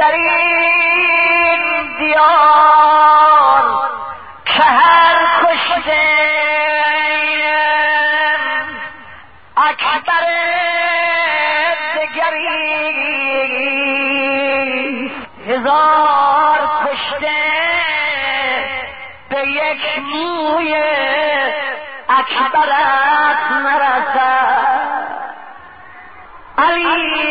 در این دیار که هر کشته اکبر دگری هزار کشته به یک موی اکبرت نرسد. علی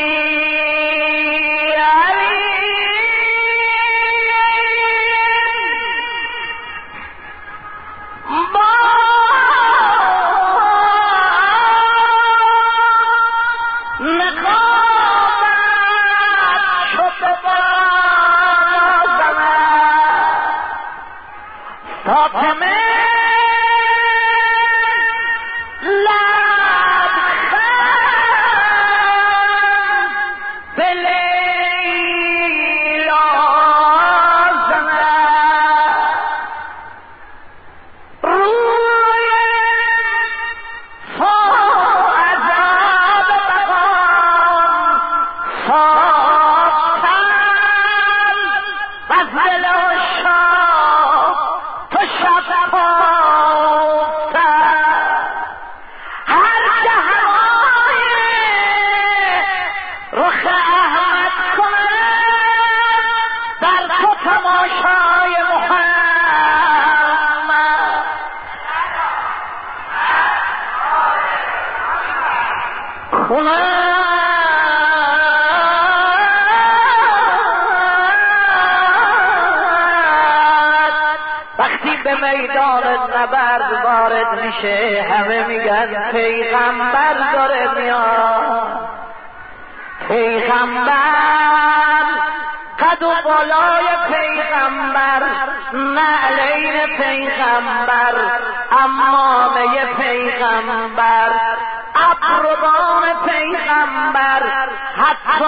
به میدان نبرد وارد میشه همه میگن پیغمبر داره میاد. پیغمبر قد و بالای پیغمبر، نعلین پیغمبر، عمامه پیغمبر، ابروان پیغمبر، حتی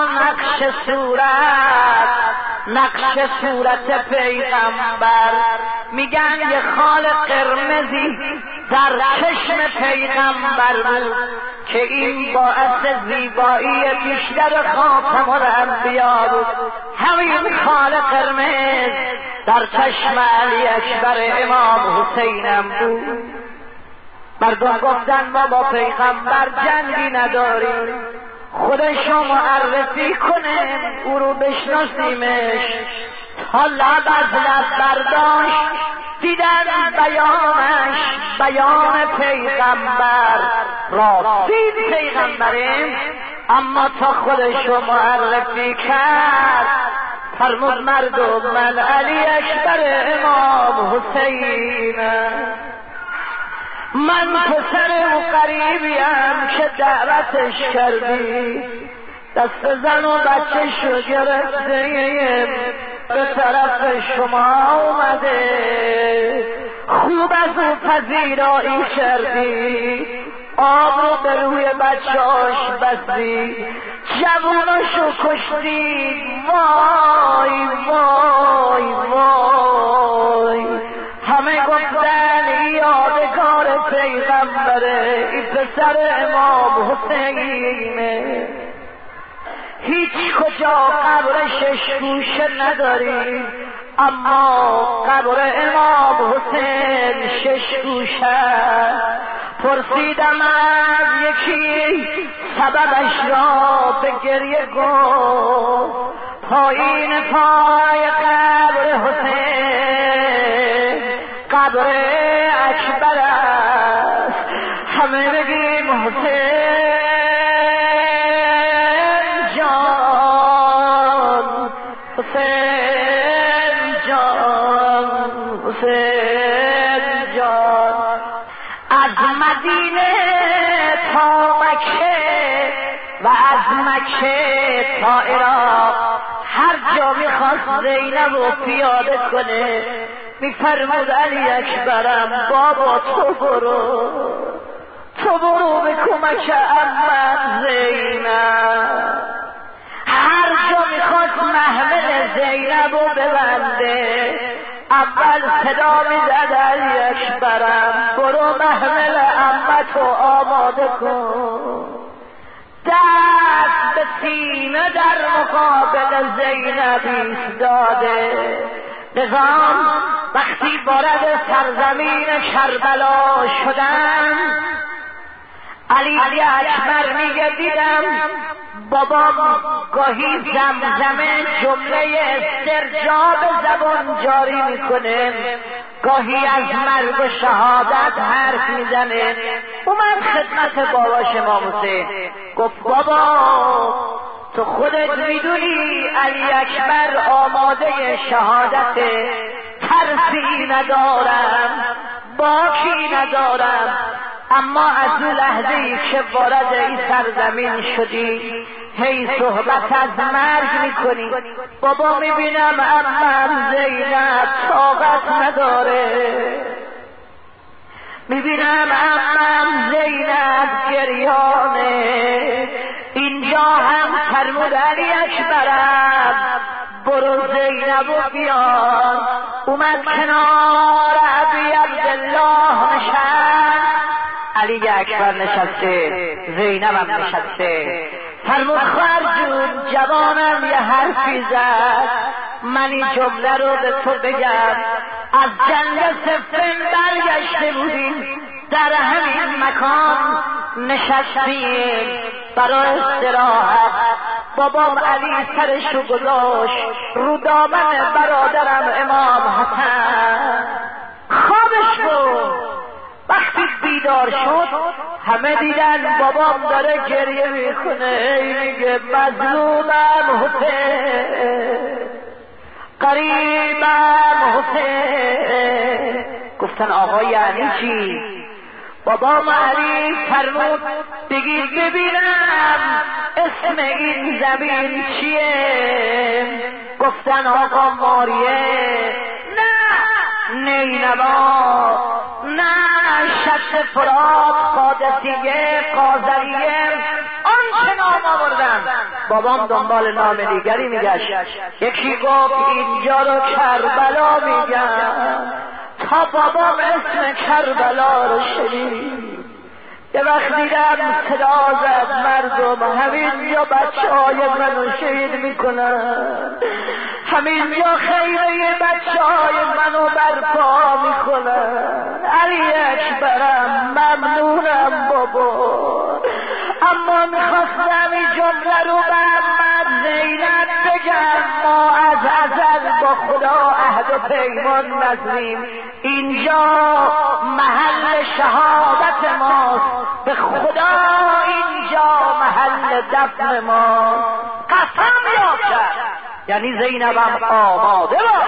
نقش صورت پیغمبر. میگن یه خال قرمزی در چشم پیغمبر بود که این باعث زیبایی بیشتر خاتم الانبیا بود. همین خال قرمز در چشم علی اکبر امام حسینم بود. مردم گفتن ما با پیغمبر جنگی نداریم، خودشو معرفی کنه او رو بشناسیمش. تا لب از لب برداشت دیدن بیان پیغمبر، راستید پیغمبریم، اما تا خودشو معرفی کرد فرمود مردم من علی اکبر امام حسینم، من پسر او قریبیم که دعوتش کردی، دست زن و بچه شو گرفته به طرف شما اومده، خوب از او پذیرایی کردی، آب رو به روی بچه‌اش بستی، جوانشو کشتی. وای وای وای، همه گفتن یادگار پیغمبره، این پسر امام حسینه. هیچ کجا قبر شش گوشه نداری، اما قبر امام حسین شش گوشه. پرسیدم از یکی سببش را به گریه گفت، پایین پای قبر حسین قبر اکبر است. همه بگیم حسین جان، حسین جان، حسین جان. از مدینه تا مکه و از مکه تا عراق هر جا میخواست زینب رو پیاده کنه میفرمود علی اکبرم بابا تو برو به کمک عمت زینب. هر جا میخواست محمل زینب رو ببنده اول صدا میزد علی اکبرم برو محمل عمت رو آماده کن. دست به سینه در مقابل زینب ایستاده. نظام وقتی وارد سرزمین کربلا شدن، علی اکبر میگه دیدم بابام گاهی زمزمه جمله استرجاع به زبان جاری میکنه، گاهی از مرگ و شهادت حرف میزنه. اومد خدمت باباش امام حسین، گفت بابا تو خودت میدونی علی اکبر آماده شهادت، ترسی ندارم، باکی ندارم، اما از اون لحظه‌ای که وارد این سرزمین شدی هی صحبت از مرگ میکنی. بابا میبینم عمم زینب طاقت نداره، میبینم عمم زینب گریانه. اینجا هم فرمود علی اکبرم برو زینب و بیار. اومد کنار ابی عبدالله نشست، علی اکبر نشسته، زینب هم نشسته. فرمود خواهر جون جوانم یه حرفی زد، من این جمله رو به تو بگم. از جنگ صفین برگشته بودیم، در همین مکان نشستیم برای استراحت. بابام علی سرشو گذاشت رو دامن برادرم امام حسن، خوابش بود. وقتی بیدار شد همه دیدن بابام داره گریه میکنه، میگه مظلومم حسین، قریبم حسین. گفتن آقا یعنی چی؟ بابام علی فرمود بگید ببینم اسم این زمین چیه؟ گفتن آقا ماریه، نه نینوا، نه شط فرات، قادسیه، قاذریه، آن چه نام آوردن. بابام دنبال نام دیگری میگشت. یکی گفت اینجا رو کربلا میگن، تا بابام اسم کربلا رو شنید. یه وقت دیدم صدا زد مردم همینجا بچه‌های منو شهید میکنن، همینجا خیمه بچه‌های منو برپا میکنن. علی اکبرم ممنونم بابا، اما میخواستم این جمله رو به عمت زینب بگم. ما از ازل با خدا عهد و پیمان بستیم، اینجا محل شهادت ماست، به خدا اینجا محل دفن ما. قسم یاد، یعنی زینبم آماده باش.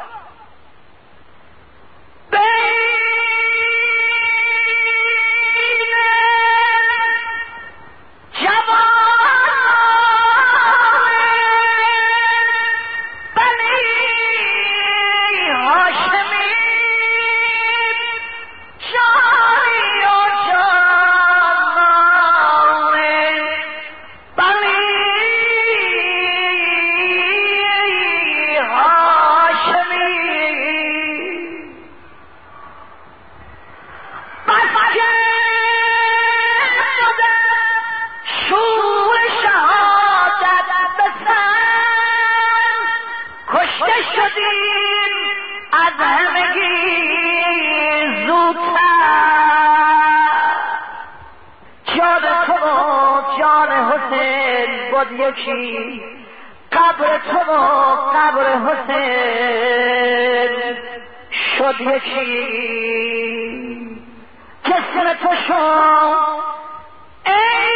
یکی قبر تو و قبر حسین شد یکی، جسم تو شد ای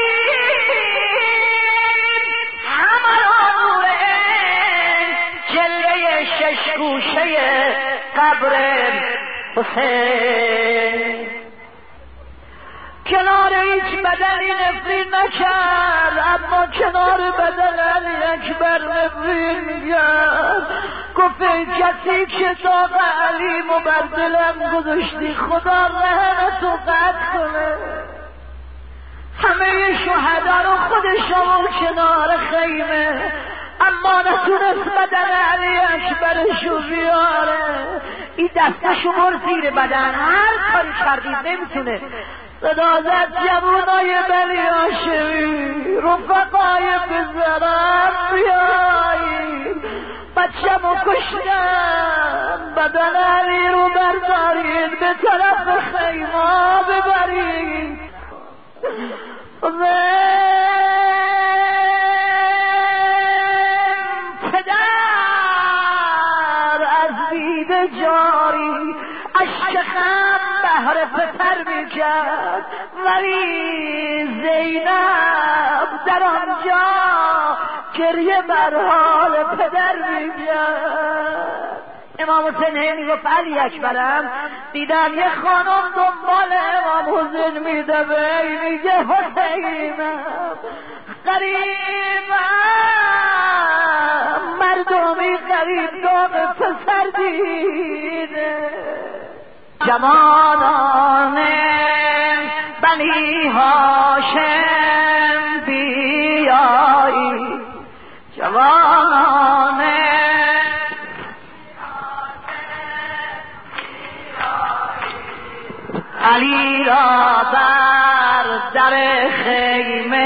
همراه جلوه شش گوشه قبر حسین. کنار هیچ بدنی نفرین نکرد، اما کنار بدن علی اکبر نفرین میگرد. گفت ای کسی که داغ علی مبدلم گذاشتی، خدا رحمتو قطع کنه. همه شهدا رو خودش آورد کنار خیمه، اما نتونست بدن علی اکبرشو بیاره. این دستشو برد زیر بدن، هر کاری کردید نمیتونه. صدا زد جوانای بنی هاشمی رفقای پسرم بیایید بچه‌مو کشتم بدن علی رو بردارید به طرف خیمه ببرید پدر از دیده جاری اشک خم بهر پسر میکرد ولی زینب در آنجا گریه بر حال پدر میکرد. امام حسین میگفت علی اکبرم دیدم یه خانم دنبال امام حسین میدوه میگه حسینم غریبم مردمی غریب دام پسر دیده جوانان بنی هاشم بیایی جوانان علی را بر در خیمه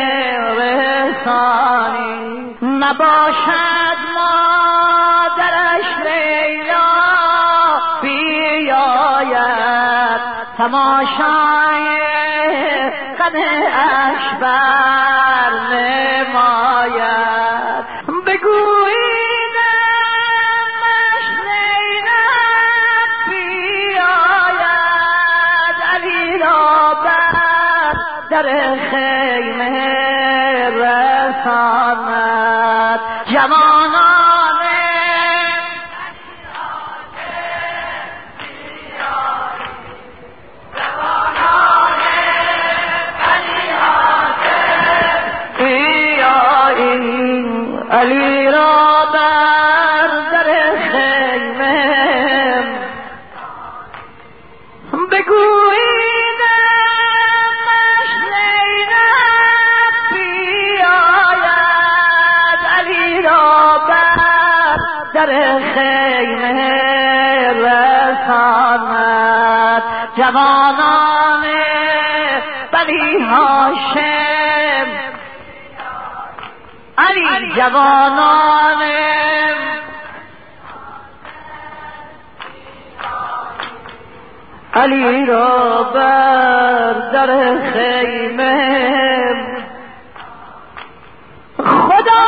رسانی نباشد مادرش لیلا بیاید تماشای قد اکبر نماید بگویید در خیمه رساند جوانان بیایید علی را بر در خیمه بگویید در خیمه رساند جوانان بنی هاشم علی جوانان علی را بر در خیمه خدا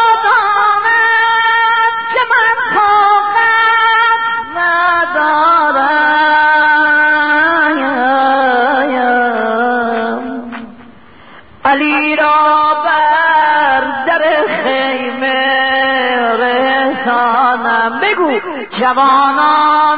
علی را بر در خیمه رسانم بگو جوانان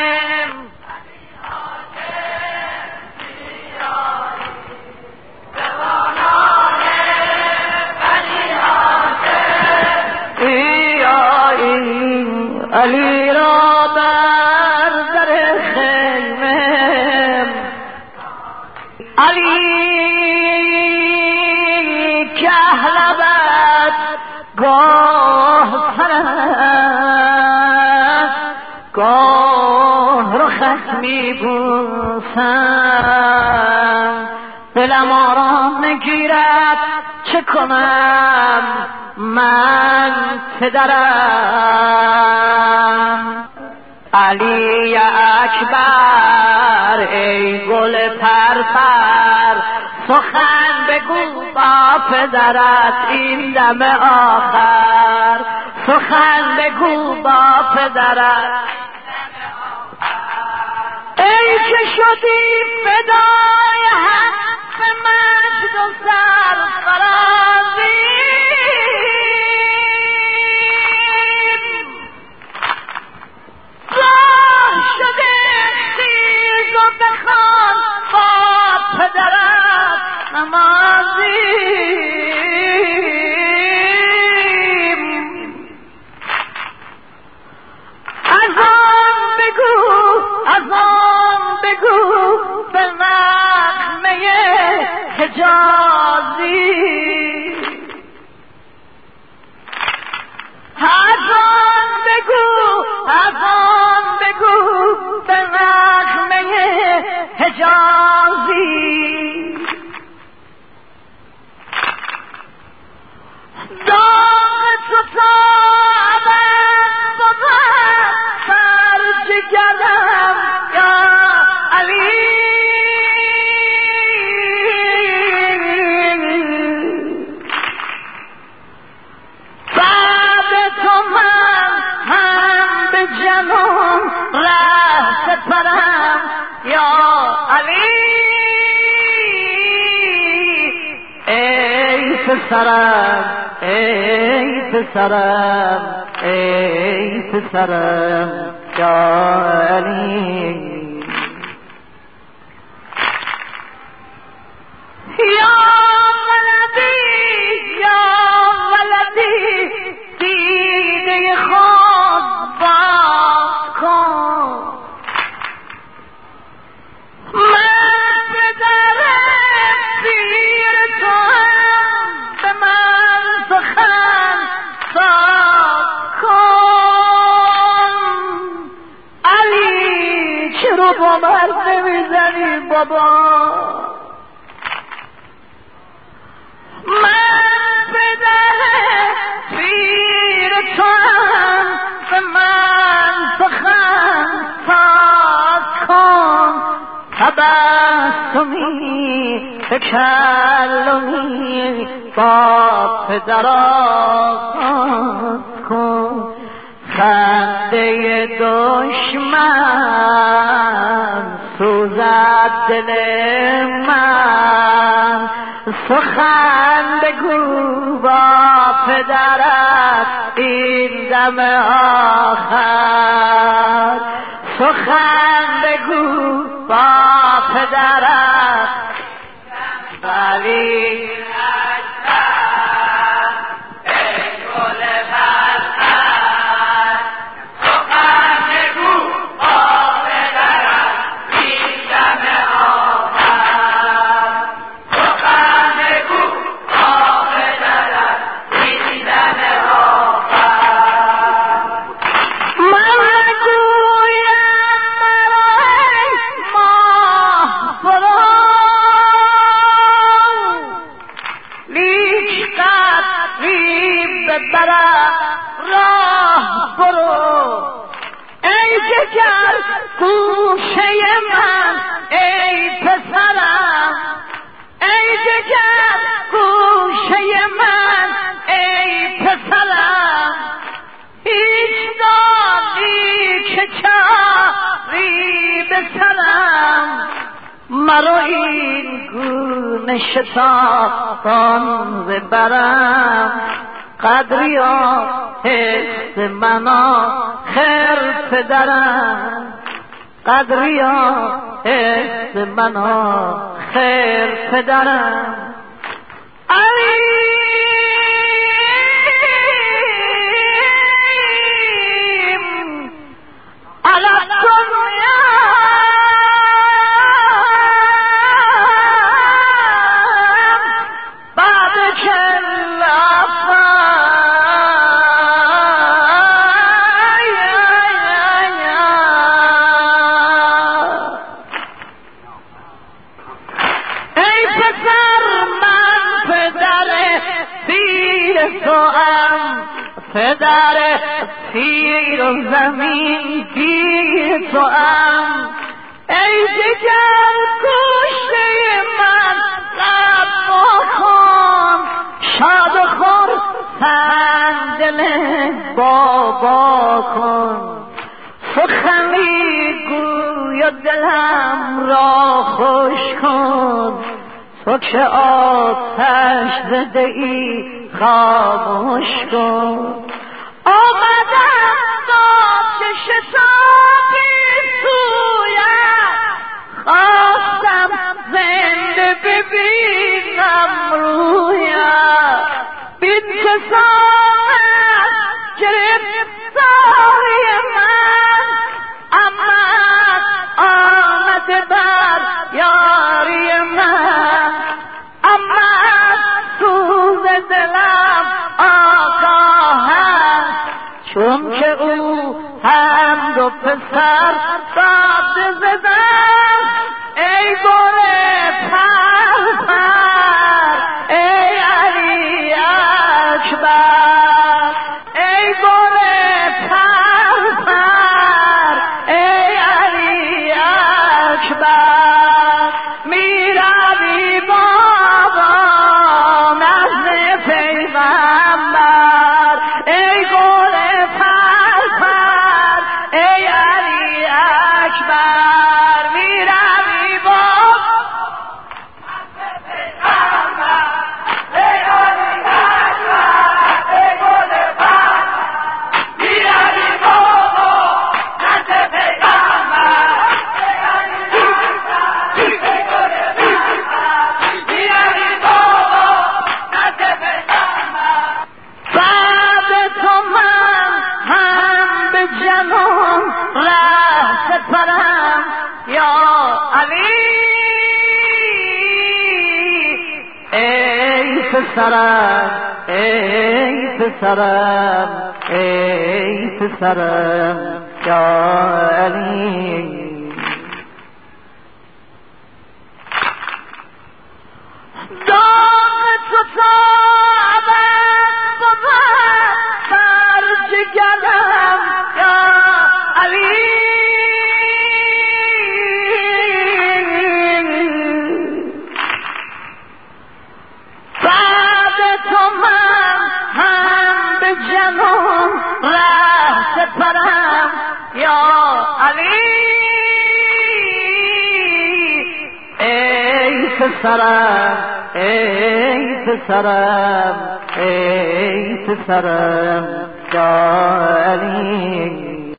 علی را بر در خیمه علی که لبت گاه سرست گاه رخت میبوسم دلم آرام نگیرد چه کنم من پدرم علی اکبر ای گل پرپر سخن بگو با پدرت این دم آخر سخن بگو با پدرت ای که شدی فدای حق مجد و سرفرازی راه شده خیز و بخوان با پدرت نمازی از آن بگو به نغمه حجازی از آن بگو به نغمه حجازی سرم یا علی ای پسرم ای پسرم ای پسرم یا علی یا ولدی دیده خود باز کن من پدر پیر تو هم به من سخن ساز کن علی چرا با من نمیزنی بابا من پدر پیر تو هم به من سخن ساز کن تبسمی تکلمی با پدر آغاز کن خنده دشمن سوزد دل من سخن بگو با پدرت این دم آخر سخن بگو با پدرت ولی راه برو ای جگر گوشه من ای پسرم ای جگر گوشه من ای پسرم هیچ دانی که چاری به سرم مرا این گونه شتابان ببرم قدریا حس منا خیر پدرم قدریا حس منا خیر پدرم علیم علی الدنیا بعد کل پدر پیر و زمین گیر تو ام ای جگر گوشه من لب بکن شاد و خرسند دل بابا کن سخنی گوی و دلم را خوش کن تو که آتش زده ای خاموش کن آمدم ناچش شتابی سویت خواستم زنده ببینم رویت بین که ساعت گرفتاری من امت آمده بر یاری من امت سوز دلم آگاه است چون که او هم دو پسر باد زدن ای گل پر پر ای علی اکبر ای گل پر پر ای علی اکبر میروی بابا نزد پیغمبر ای گل پر پر ای علی اکبر به جنان ره سپرم یا علی ای پسرم ای پسرم ای پسرم یا علی داغ تو تا ابد بود بر جگرم یا علی بعد تو من هم به جنون ره سپرم یا علی ای پسرم ای پسرم ای پسرم یا علی